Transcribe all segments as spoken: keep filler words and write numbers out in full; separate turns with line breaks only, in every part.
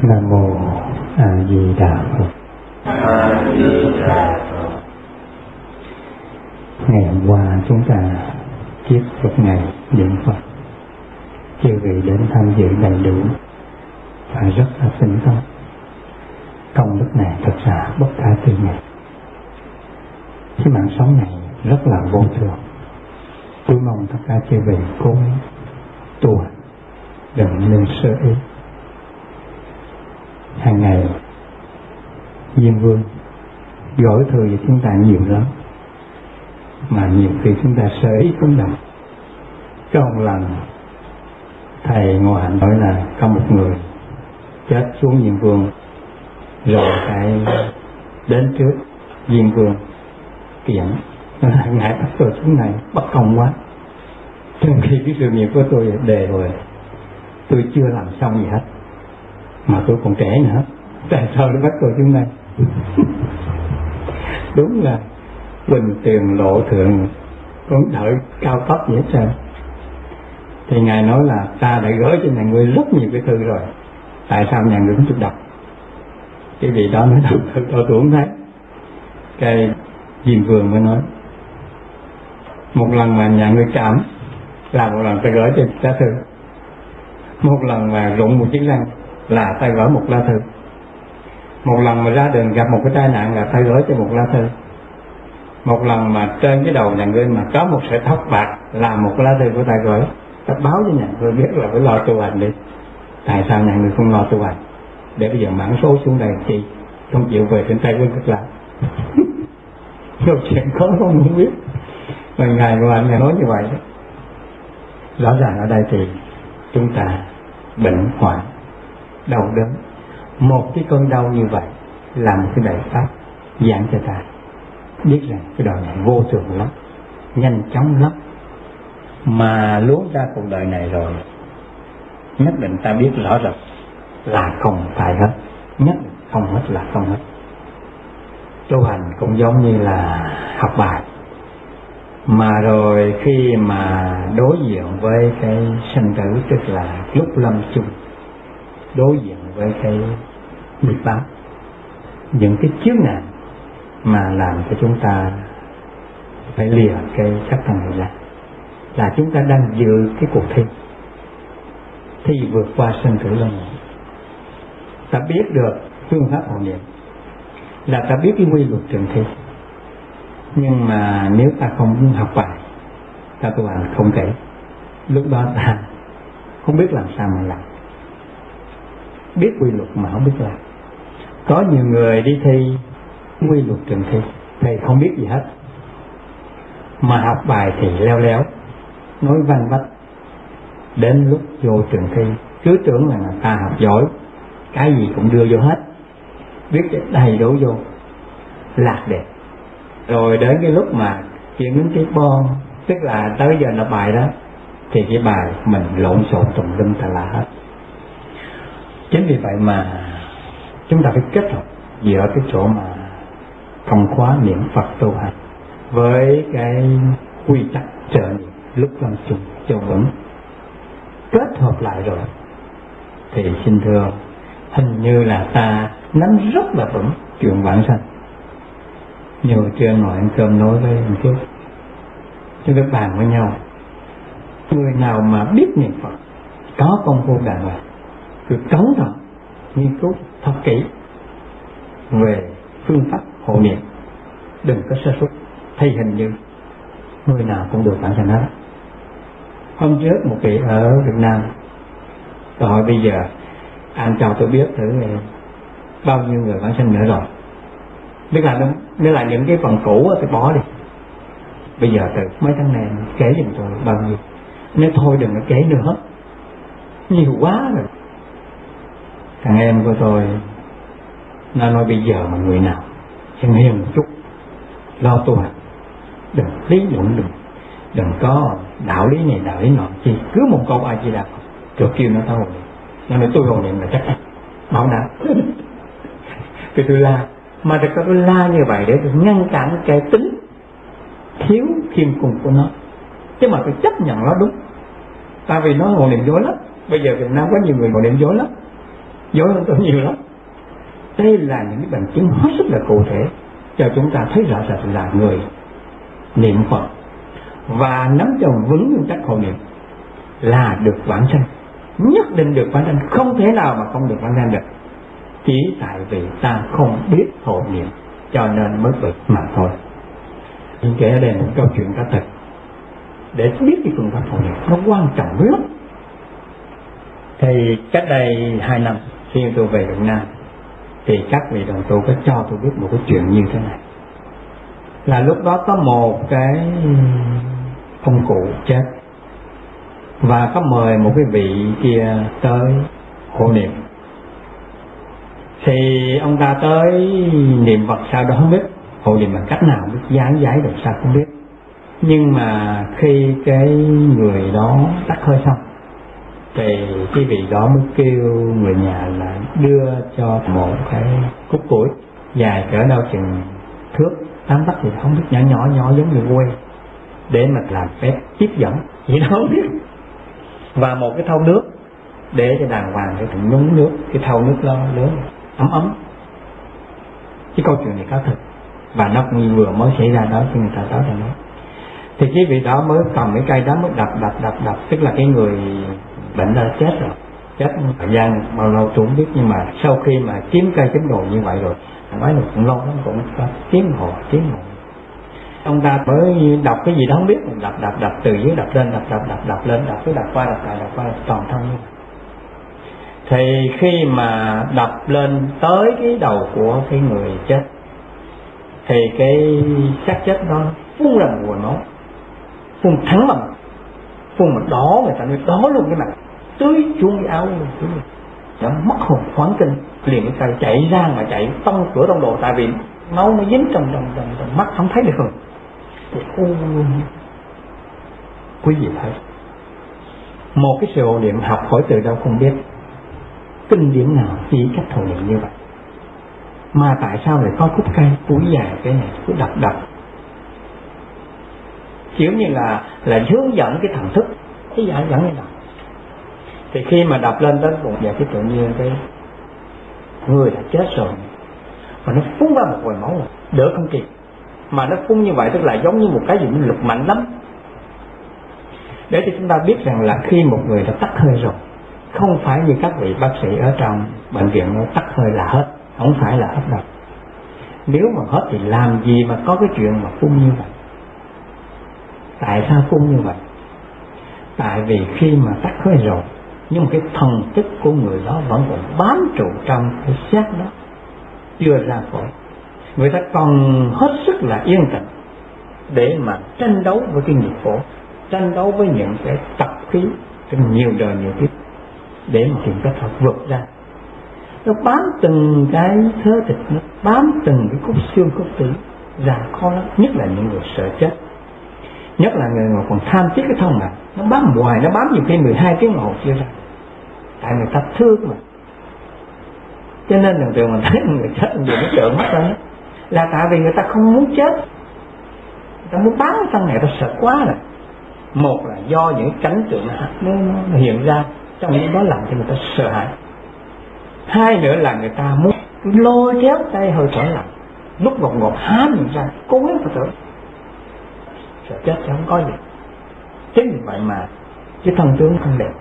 Nam mô A Di Đà Phật.
A Di Đà Phật.
Ngày hôm qua chúng ta kiết Phật ngày niệm Phật, chư vị đến tham dự đầy đủ và rất là tinh tấn. Công đức này thật là bất khả tư nghị. Cái mạng sống này rất là vô thường. Tôi mong tất cả chư vị cố tu hành, đừng nên sơ ý. Hàng ngày Diêm Vương gửi thư cho chúng ta nhiều lắm, mà nhiều khi chúng ta sơ ý cũng đồng. Có một lần thầy Ngô Hạnh nói là có một người chết xuống Diêm Vương, rồi cái đến trước Diêm Vương kiện nó là ngại bắt tôi xuống này bất công quá, trong khi cái sự nghiệp của tôi đề rồi, tôi chưa làm xong gì hết mà tôi còn trẻ nữa, tại sao nó bắt tôi xuống đây? Đúng là bình tiền lộ thượng, con đợi cao tốc vậy hết trơn. Thì ngài nói là ta đã gửi cho nhà ngươi rất nhiều cái thư rồi, tại sao nhà ngươi không chịu đọc? Cái vị đó nói đọc thư tôi tôi không thấy. Cái Diêm Vương mới nói, một lần mà nhà ngươi cảm là một lần ta gửi cho lá thư, một lần mà rụng một chiếc răng là ta gửi một lá thư, một lần mà ra đường gặp một cái tai nạn là ta gửi cho một lá thư, một lần mà trên cái đầu nhà ngươi mà có một sợi tóc bạc là một lá thư của ta gửi. Ta báo cho nhà ngươi biết là phải lo tu hành đi. Tại sao nhà ngươi không lo tu hành? Để bây giờ mãn số xuống đây chi không chịu về trên tay quân cực lạc. Câu chuyện khó không muốn biết. Mà ngài của anh nói như vậy đó. Rõ ràng ở đây thì chúng ta bệnh hoạn, đau đớn. Một cái cơn đau như vậy là một cái đại pháp giảng cho ta biết rằng cái đời này vô thường lắm, nhanh chóng lắm. Mà luống ra cuộc đời này rồi, nhất định ta biết rõ ràng là không phải hết, nhất định không hết là không hết. Tu hành cũng giống như là học bài, mà rồi khi mà đối diện với cái sanh tử, tức là lúc lâm chung, đối diện với cái nghiệp báo, những cái chướng ngại mà làm cho chúng ta phải lìa cái sắc thân này ra, là chúng ta đang dự cái cuộc thi thi vượt qua sanh tử luân hồi. Ta biết được phương pháp hộ niệm là ta biết cái quy luật trường thi, nhưng mà nếu ta không học bài, ta tu hành không thể, lúc đó ta không biết làm sao mà làm. Biết quy luật mà không biết làm. Có nhiều người đi thi quy luật trường thi, thầy không biết gì hết, mà học bài thì leo léo, nói văn vách. Đến lúc vô trường thi, cứ tưởng là người ta học giỏi, cái gì cũng đưa vô hết, biết đầy đủ vô, lạc đẹp. Rồi đến cái lúc mà chuyện đến cái bon, tức là tới giờ là bài đó, thì cái bài mình lộn xộn tùm lum tà la hết. Chính vì vậy mà chúng ta phải kết hợp giữa cái chỗ mà thông khóa niệm Phật tu hành với cái quy tắc trợ niệm lúc lâm chung cho vững. Kết hợp lại rồi thì xin thưa, hình như là ta nắm rất là vững chuyện vãng sanh. Nhiều trưa ngồi ăn cơm nói với anh trước, chúng ta bàn với nhau, người nào mà biết niệm Phật, có công phu đàng hoàng, cứ cẩn thận nghiên cứu thật kỹ về phương pháp hộ niệm, đừng có sơ suất, thì hình như người nào cũng được vãng sanh hết. Hôm trước một vị ở Việt Nam, tôi hỏi bây giờ anh cho tôi biết thử bao nhiêu người vãng sanh nữa rồi. Biết là nếu là những cái phần cũ thì bỏ đi. Bây giờ từ mấy tháng này kể giùm tôi bao nhiêu. Nếu thôi đừng có kể nữa, nhiều quá rồi. Thằng em của tôi nó nói bây giờ mà người nào hiền hiền một chút, lo tu hành, đừng lý luận, đừng đừng có đạo lý này đạo lý nọ, chỉ cứ một câu A Di Đà Phật rồi kêu nó ta hộ niệm. Nó nói tôi hộ niệm là chắc chắn bảo đảm. Thì tôi la, mà thật ra tôi la như vậy để tôi ngăn cản cái tính thiếu khiêm cung của nó, chứ mà tôi chấp nhận nó đúng. Tại vì nó hộ niệm dối lắm. Bây giờ Việt Nam có nhiều người hộ niệm dối lắm, dối hơn tôi nhiều lắm. Đây là những cái bằng chứng hết sức là cụ thể cho chúng ta thấy rõ ràng là người niệm Phật và nắm cho vững nguyên tắc hộ niệm là được vãng sanh, nhất định được vãng sanh, không thể nào mà không được vãng sanh được. Chỉ tại vì ta không biết hộ niệm cho nên mới bị mà thôi. Những kể ở đây một câu chuyện có thật để biết cái phương pháp hộ niệm nó quan trọng lắm. Thì cách đây hai năm khi tôi về Việt Nam thì các vị đồng tu có cho tôi biết một cái chuyện như thế này. Là lúc đó có một cái ông cụ chết và có mời một cái vị kia tới hộ niệm. Thì ông ta tới niệm Phật sao đó không biết, hộ niệm bằng cách nào biết, giảng giải được sao không biết. Nhưng mà khi cái người đó tắt hơi xong thì cái vị đó mới kêu người nhà là đưa cho một cái cúc củi dài cỡ đâu chừng thước tám tấc thì không biết, nhỏ nhỏ nhỏ giống như quê, để mà làm phép tiếp dẫn gì đó không biết, và một cái thau nước để cho đàng hoàng để thằng nhúng nước, cái thau nước lo lớn ấm ấm. Cái câu chuyện này có thật và nó cũng vừa mới xảy ra đó, cho người ta nói rằng đó. Thì cái vị đó mới cầm cái cây đó mới đập đập đập đập, tức là cái người bệnh đã chết rồi, chết thời gian bao lâu tôi không biết, nhưng mà sau khi mà kiếm cây kiếm đồ như vậy rồi, nói là cũng lâu lắm, cũng có kiếm hồ kiếm hồ. Ông ta mới đọc cái gì đó không biết, đập đập đập từ dưới đập lên, đập đập đập đập lên, đập cứ đập qua đập lại, đập qua đập toàn thân như vậy. Thì khi mà đập lên tới cái đầu của cái người chết thì cái xác chết đó phun ra một nguồn máu, phun thẳng vào mặt, phun mà đỏ, người ta nói đỏ luôn cái mặt, tưới xuống cái áo luôn, nó mất hồn hoảng kinh, liền cái tay chạy ra mà chạy tông cửa tông đồ, tại vì máu nó dính trong trong trong, trong mắt không thấy được rồi. Thì quý vị thấy một cái sự hộ niệm học hỏi từ đâu không biết, kinh điển nào chỉ cách hộ niệm như vậy, mà tại sao lại có khúc cây củi dài cái này cứ đập đập, kiểu như là là hướng dẫn cái thần thức, cái giải dẫn như nào. Thì khi mà đập lên tới vùng dạ cái tự nhiên cái người đã chết rồi mà nó phun ra một hồi máu rồi, đỡ không kịp, mà nó phun như vậy tức là giống như một cái gì nó lực mạnh lắm, để cho chúng ta biết rằng là khi một người đã tắt hơi rồi, không phải như các vị bác sĩ ở trong bệnh viện nó tắt hơi là hết, không phải là hết đâu. Nếu mà hết thì làm gì mà có cái chuyện mà phun như vậy. Tại sao phun như vậy? Tại vì khi mà tắt hơi rồi, nhưng cái thần thức của người đó vẫn còn bám trụ trong cái xác đó, chưa ra khỏi. Người ta còn hết sức là yên tĩnh để mà tranh đấu với cái nghiệp khổ, tranh đấu với những cái tập khí trong nhiều đời nhiều kiếp, để mà tìm cách vượt ra. Nó bám từng cái thớ thịt, nó bám từng cái khúc xương khúc tủy ra khó lắm, nhất là những người sợ chết, nhất là người mà còn tham tiếc cái thân mạng, nó bám hoài, nó bám nhiều khi mười hai tiếng đồng hồ chưa ra, tại người ta thương mà. Cho nên thường thường mình thấy người chết người nó trợn mắt lên là tại vì người ta không muốn chết, người ta muốn bám cái thân này, ta sợ quá rồi. Một là do những cảnh tượng nó, nó, nó hiện ra trong những đó làm cho người ta sợ hãi. Hai nữa là người ta muốn lôi kéo tay hơi thở lại, lúc ngột ngột há miệng ra cố gắng phải thở, sợ chết chứ không có gì. Chính vì vậy mà cái thân tướng không đẹp.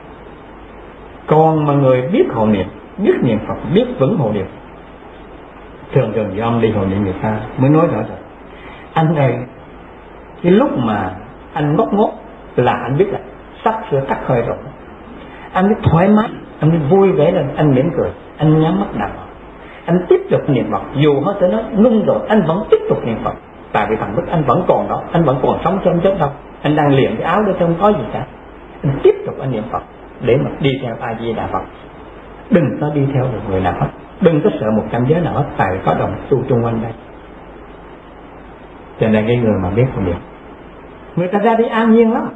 Còn mà người biết hộ niệm, biết niệm Phật, biết vững hộ niệm, thường thường thì ông đi hộ niệm người ta mới nói rõ rồi, anh ơi, cái lúc mà anh ngốc ngốc là anh biết là sắp sửa tắt hơi rồi, anh biết thoải mái, anh biết vui vẻ lên, anh mỉm cười, anh nhắm mắt nằm, anh tiếp tục niệm Phật, dù hết tới nó ngưng rồi, anh vẫn tiếp tục niệm Phật, tại vì thần thức anh vẫn còn đó, anh vẫn còn sống trong chết đâu, anh đang liền cái áo đó không có gì cả, anh tiếp tục anh niệm Phật để mà đi theo A Di Đà Phật, đừng có đi theo một người nào hết, đừng có sợ một cảnh giới nào hết, tại có đồng tu chung quanh đây. Cho nên cái người mà biết không được, người ta ra đi an nhiên lắm.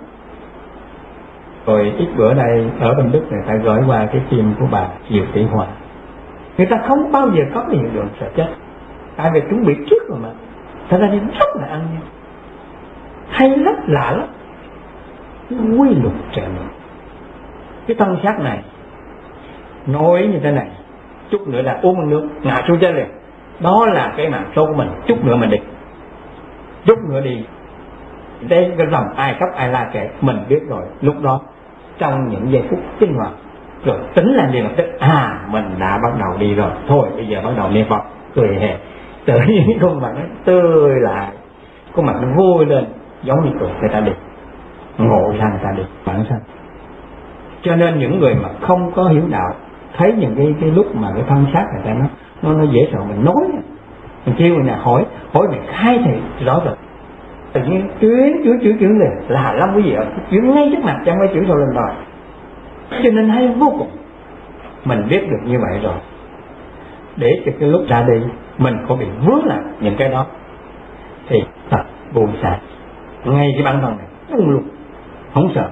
Rồi ít bữa đây ở bên Đức người ta gửi qua cái phim của bà Diệu Tỷ Hòa, người ta không bao giờ có cái hiện tượng sợ chết, tại vì chuẩn bị trước rồi mà, ta ra đi rất là an nhiên, hay rất lạ lắm, quy luật trời. Cái thân xác này nói như thế này, chút nữa là uống nước ngã xuống chết liền. Đó là cái mạng số của mình, chút nữa mình đi, chút nữa đi. Đây cái dòng ai khóc ai la kệ mình biết rồi. Lúc đó trong những giây phút kinh hoàng rồi tính là liền lập tức à mình đã bắt đầu đi rồi, thôi bây giờ bắt đầu niệm Phật, cười hè, tự nhiên khuôn mặt nó tươi lại, khuôn mặt nó vui lên, giống như cười người ta đi, ngộ ra người ta đi bản thân. Cho nên những người mà không có hiểu đạo thấy những cái cái lúc mà cái thân xác người ta nó nó nó dễ sợ, mình nói mình kêu người nào hỏi hỏi mình khai thì rõ rồi, tự nhiên chuyến chuyến chuyến chuyến liền là lắm quý vị ạ, chuyến ngay trước mặt chẳng mấy chuyến sau lên rồi. Cho nên hay vô cùng, mình biết được như vậy rồi, để cho cái lúc ra đi mình có bị vướng lại những cái đó thì thật buồn xả. Ngay cái bản thân này đúng luôn, không sợ.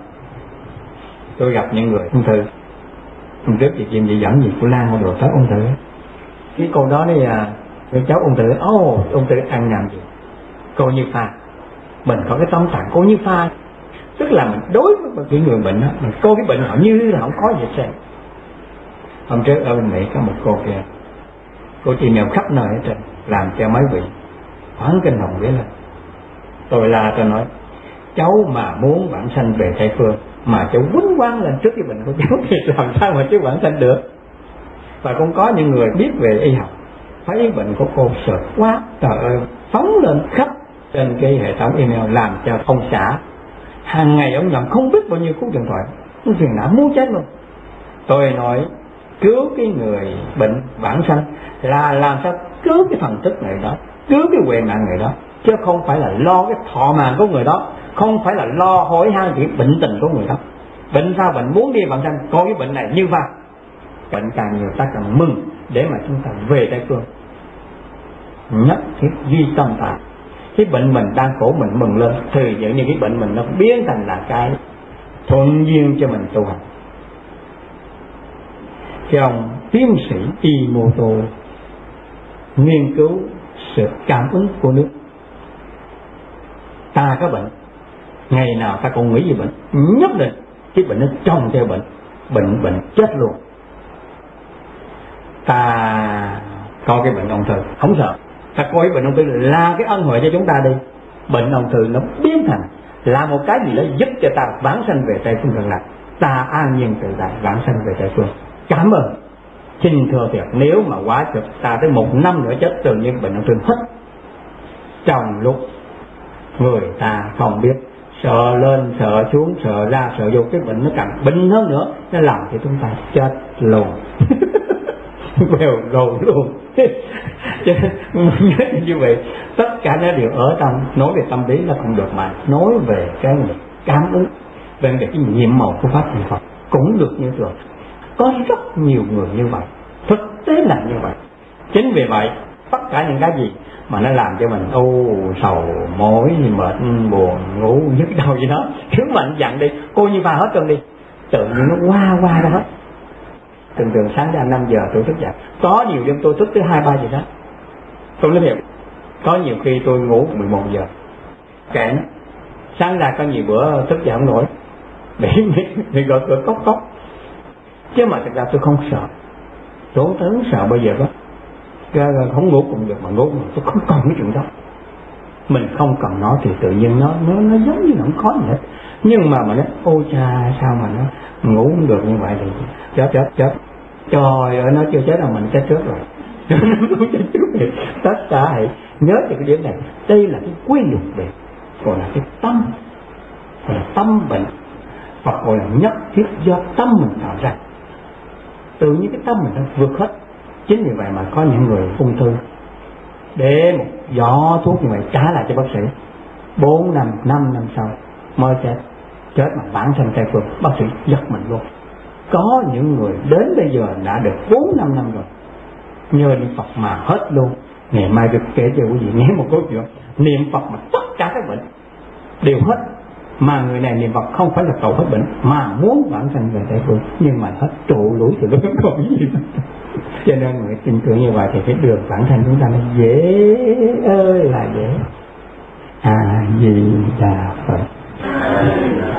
Tôi gặp những người ung thư, hôm trước chị Kim chị dẫn gì của Lan một đồ tới ung thư, cái cô đó đây là cái cháu ung thư, ô oh, ung thư ăn nhầm gì, cô Như Pha, mình có cái tâm trạng cô Như Pha, tức là mình đối với cái người bệnh đó, mình coi cái bệnh họ như là không có gì hết. Hôm trước ở bên Mỹ có một cô kia, cô tìm hiểu khắp nơi hết trơn, làm cho mấy vị hoảng kinh hồn vía lên. Tôi là tôi nói cháu mà muốn vãng sanh về Tây Phương mà cháu quýnh quang lên trước cái bệnh của cháu thì làm sao mà cháu vãng sanh được. Và cũng có những người biết về y học thấy bệnh của cô sợ quá, trời ơi, phóng lên khắp trên cái hệ thống email, làm cho ông xã hàng ngày ông nhận không biết bao nhiêu cú điện thoại, ông phiền não muốn chết luôn. Tôi nói cứu cái người bệnh vãng sanh là làm sao cứu cái thần thức này đó, cứu cái huệ mạng người đó, chứ không phải là lo cái thọ mạng của người đó, không phải là lo hỏi han chuyện bệnh tình của người đó. Bệnh sao bệnh muốn đi vãng sanh, coi cái bệnh này như vậy, bệnh càng nhiều ta càng mừng để mà chúng ta về Tây Phương. Nhất thiết duy tâm ta, cái bệnh mình đang khổ mình mừng lên thì giống như cái bệnh mình nó biến thành là cái thuận duyên cho mình tu hành. Cái ông tiến sĩ Imoto nghiên cứu sự cảm ứng của nước. Ta có bệnh, ngày nào ta còn nghĩ về bệnh, nhất định cái bệnh nó trồng theo bệnh, bệnh bệnh chết luôn. Ta có cái bệnh ung thư không sợ, ta coi cái bệnh ung thư là cái ân huệ cho chúng ta đi. Bệnh ung thư nó biến thành là một cái gì đó giúp cho ta vãng sanh về Tây Phương cực lạc, ta an nhiên tự tại vãng sanh về Tây Phương. Cảm ơn. Xin thưa thiệt, nếu mà quá chụp ta tới một năm nữa chết tự nhiên bệnh ung thư hết. Trong lúc người ta không biết, sợ lên sợ xuống sợ ra sợ vô, cái bệnh nó càng bệnh hơn nữa, nó làm cho chúng ta chết luôn. Bèo rồi luôn. Cho nên nhớ như vậy, tất cả nó đều ở trong nói về tâm lý nó cũng được, mà nói về cái cảm ứng, về cái nhiệm màu của pháp niệm Phật cũng được như vậy. Có rất nhiều người như vậy, thực tế là như vậy. Chính vì vậy tất cả những cái gì mà nó làm cho mình ô sầu mỏi mệt buồn ngủ nhức đầu gì đó, cứ mạnh dặn đi, cô Như Pha hết trơn đi, tự nhiên nó qua qua đó hết. Thường thường sáng ra năm giờ tôi thức dậy, có nhiều đêm tôi thức tới hai ba giờ đó. Tôi nói thiệt, có nhiều khi tôi ngủ mười một giờ kệ nó, sáng ra có nhiều bữa thức dậy không nổi để thì gọi cửa cốc cốc. Chứ mà thực ra tôi không sợ, tôi không tưởng sợ bây giờ đó, không ngủ cũng được mà ngủ mà tôi không còn cái chuyện đó. Mình không cần nó thì tự nhiên nó nó nó giống như nó không khó gì hết. Nhưng mà mà nó ôi cha sao mà nó ngủ không được như vậy thì chết chết chết. Trời ơi, nó chưa chết là mình chết trước rồi. Tất cả hãy nhớ cho cái điểm này, đây là cái quy luật về, còn là cái tâm, còn là tâm bệnh. Phật gọi là nhất thiết do tâm mình tạo ra, tự nhiên cái tâm mình nó vượt hết. Chính vì vậy mà có những người ung thư để một giỏ thuốc như vậy trả lại cho bác sĩ, bốn năm năm năm sau mới chết, chết mà vãng sanh Tây Phương, bác sĩ giật mình luôn. Có những người đến bây giờ đã được bốn năm năm rồi, nhờ niệm Phật mà hết luôn. Ngày mai được kể cho quý vị nghe một câu chuyện niệm Phật mà tất cả các bệnh đều hết, mà người này niệm Phật không phải là cầu hết bệnh mà muốn vãng sanh về Tây Phương, nhưng mà hết trụ lũi thì nó không còn gì. Cho nên người tin tưởng như vậy thì cái đường vãng sanh chúng ta nó dễ ơi là dễ. A Di Đà Phật.